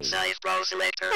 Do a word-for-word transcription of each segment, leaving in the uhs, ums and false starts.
Size Pro Selector.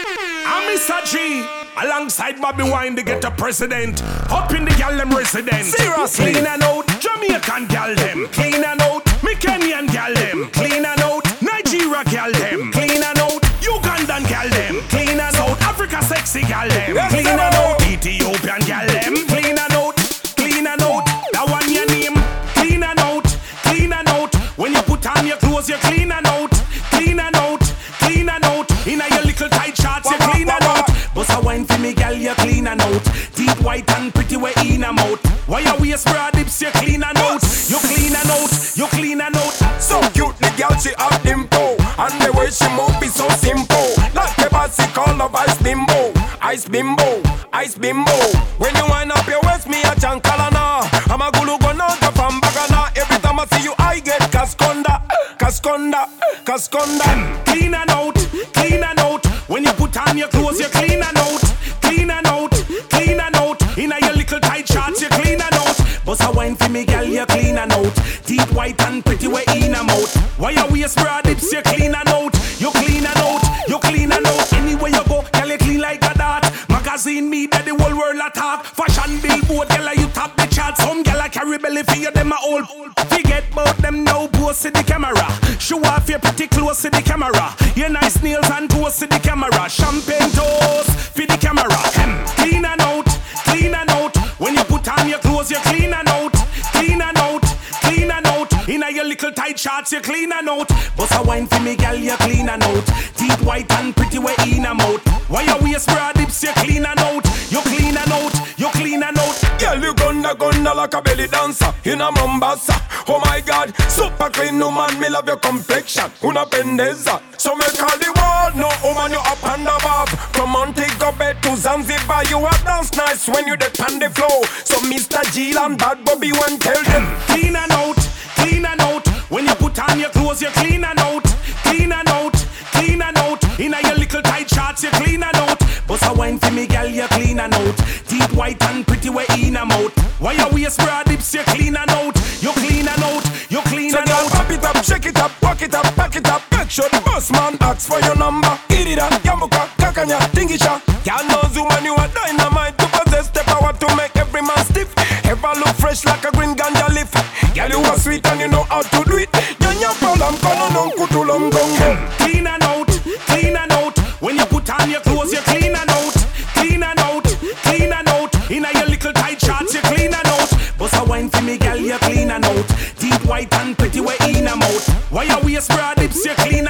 I'm Mister G, alongside Bobby Wine, the get a president. Up in the gal them resident. Seriously. Clean and out, Jamaican gal them. Clean and out, me Kenyan gal them. Clean and out, Nigeria gal them. Clean and out, Ugandan gal them. Clean and out, Africa sexy gal them. Yes, Clean sir. and out, Ethiopian gal them. Clean and out, clean and out, that one your name. Clean and out, clean and out. When you put on your clothes, you clean and out. Clean and out, clean and out. Inna your little tight shorts, you clean and out. Bust a wine for me, girl, you clean and out. Teeth white and pretty, we in a mouth. Why you waist broad hips, you clean and out. You clean and out, you clean and out. So cute, the girl, she have dimple. And the way she move is so simple. Like a bicycle of ice bimbo. Ice bimbo, ice bimbo. When you wind up your waist, me a chankalana. I'm a gulu gonna go from bagana. Every time I see you, I get casconda. Casconda, casconda. Clean and out, clean and out. When you put on your clothes, you clean and out. Clean and out, clean and out. Inna your little tight shorts, you clean and out. Bust a wine for me, girl, you clean and out. Teeth white and pretty, we in a mouth. Why you waist broad hips, you clean and out. You clean and out, you clean and out. Anywhere you go, girl, you clean like a dart. Magazine me that the whole world attack. Fashion billboard, girl, you top the chart. Some girl, I carry belly for you, them a old. Forget about them now, post to the camera. Show off your pretty close to the camera. Your nice nails and toes to the camera. Champagne toast for the camera. Hmm. Clean and out, clean and out. When you put on your clothes, you clean and out. Clean and out, clean and out. Inna your little tight shorts, you clean and out. Bust a wine for me, girl, you clean and out. Teeth white and pretty, we in a mouth. Why you waist broad hips, you clean and out. You clean and out, you clean and out. Girl, you gonna gonna like a belly dancer in a Mombasa. Oh my God, super clean woman, me love your complexion. Una pendeza, so me call the world. No woman, you up and above. Come on, take a bed to Zanzibar. You a dance nice when you dey on the floor. So Mister G and Bad Bobby one tell them clean and out, clean and out. When you put on your clothes, you clean and out. Clean and out, clean and out. Inna your little tight shorts, you clean and out. Bust a wine for me, girl, you clean and out. Teeth white and pretty, we in a mouth. Why you waist broad hips, you clean and out. You clean and out, you clean so and girl, out. pop it up, shake it up, walk it up, back it up. Make sure the boss man asks for your number. Irida, Yamuka, Kakanya, Tingisha. Girl knows you when you are dynamite to possess the power to make every man stiff. Ever look fresh like a green ganja leaf. Girl, you are sweet and you know how to do it. Yanya problem, kono non kutulong gongo. Clean and out, clean and out. When you put on your clothes, you clean and out. Clean and out, clean and out. Inna your little tight shorts, you clean and out. Bust a wine for me, girl, you clean and out. Teeth white and pretty, we in a mouth. Why you waist broad hips, you clean